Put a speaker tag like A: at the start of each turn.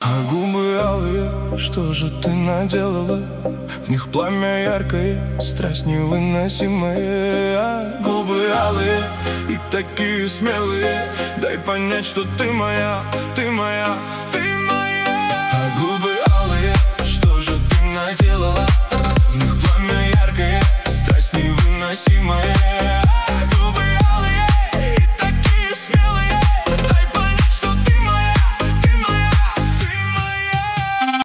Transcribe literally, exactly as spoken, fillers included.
A: А губы алые, что же ты наделала? В них пламя яркое, страсть невыносимая. А губы алые и такие смелые, дай понять, что ты моя, ты моя.